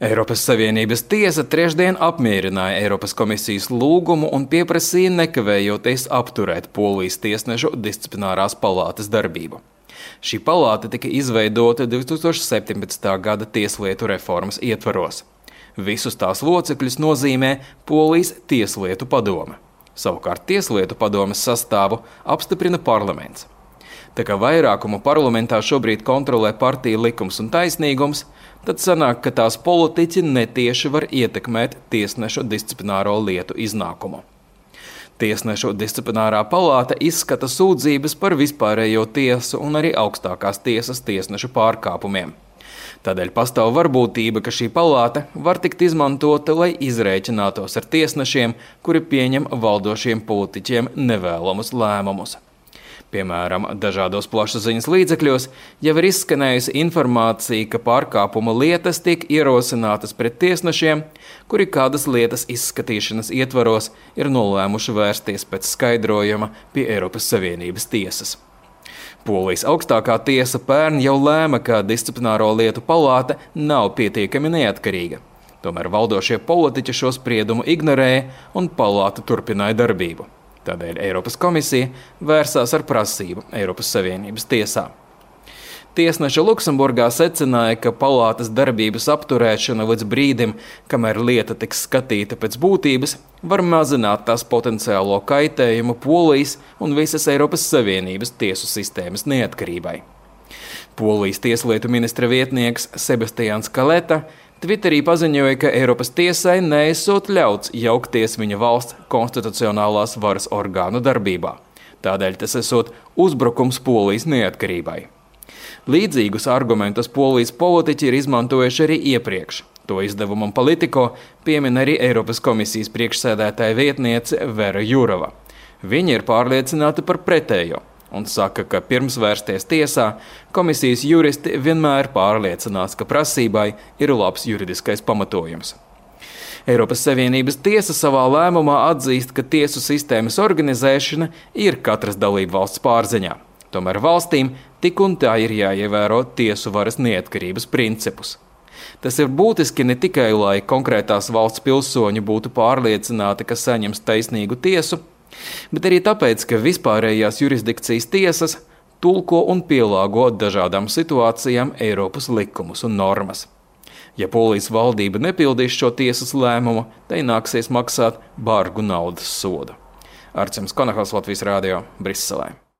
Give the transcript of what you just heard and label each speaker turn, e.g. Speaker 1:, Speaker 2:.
Speaker 1: Eiropas Savienības tiesa trešdien apmierināja Eiropas komisijas lūgumu un pieprasīja nekavējoties apturēt Polijas tiesnešu disciplinārās palātas darbību. Šī palāta tika izveidota 2017. gada tieslietu reformas ietvaros. Visus tās locekļus nozīmē Polijas tieslietu padome. Savukārt tieslietu padomes sastāvu apstiprina parlaments. Tā kā vairākumu parlamentā šobrīd kontrolē partija Likums un taisnīgums, tad sanāk, ka tās politiķi netieši var ietekmēt tiesnešu disciplināro lietu iznākumu. Tiesnešu disciplinārā palāta izskata sūdzības par vispārējo tiesu un arī augstākās tiesas tiesnešu pārkāpumiem. Tādēļ pastāv varbūtība, ka šī palāta var tikt izmantota, lai izrēķinātos ar tiesnešiem, kuri pieņem valdošiem politiķiem nevēlamus lēmumus. Piemēram, dažādos plašsaziņas līdzekļos jau ir izskanējusi informācija, ka pārkāpuma lietas tiek ierosinātas pret tiesnešiem, kuri kādas lietas izskatīšanas ietvaros ir nolēmuši vērsties pēc skaidrojuma pie Eiropas Savienības tiesas. Polijas augstākā tiesa pērn jau lēma, ka disciplināro lietu palāta nav pietiekami neatkarīga. Tomēr valdošie politiķi šo spriedumu ignorēja un palāta turpināja darbību. Tādēļ Eiropas komisija vērsās ar prasību Eiropas Savienības tiesā. Tiesneši Luksemburgā secināja, ka palātas darbības apturēšana līdz brīdim, kamēr lieta tiks skatīta pēc būtības, var mazināt tās potenciālo kaitējumu Polijas un visas Eiropas Savienības tiesu sistēmas neatkarībai. Polijas tieslietu ministra vietnieks Sebastians Kaleta Twitterī paziņoja, ka Eiropas tiesai neesot ļauts jaukties viņa valsts konstitucionālās varas orgānu darbībā. Tādēļ tas esot uzbrukums Polijas neatkarībai. Līdzīgus argumentus Polijas politiķi ir izmantojuši arī iepriekš. To izdevumam Politico piemin arī Eiropas komisijas priekšsēdētāja vietniece Vera Jurova. Viņa ir pārliecināta par pretējo un saka, ka pirms vērsties tiesā, komisijas juristi vienmēr pārliecinās, ka prasībai ir labs juridiskais pamatojums. Eiropas Savienības tiesa savā lēmumā atzīst, ka tiesu sistēmas organizēšana ir katras dalību valsts pārziņā. Tomēr valstīm tik un tā ir jāievēro tiesu varas neatkarības principus. Tas ir būtiski ne tikai, lai konkrētās valsts pilsoņi būtu pārliecināti, ka saņems taisnīgu tiesu, bet arī tāpēc, ka vispārējās jurisdikcijas tiesas tulko un pielāgo dažādām situācijām Eiropas likumus un normas. Ja Polijas valdība nepildīs šo tiesas lēmumu, tai nāksies maksāt bargu naudas sodu. Arcims Konahals, Latvijas Rādio, Briselē.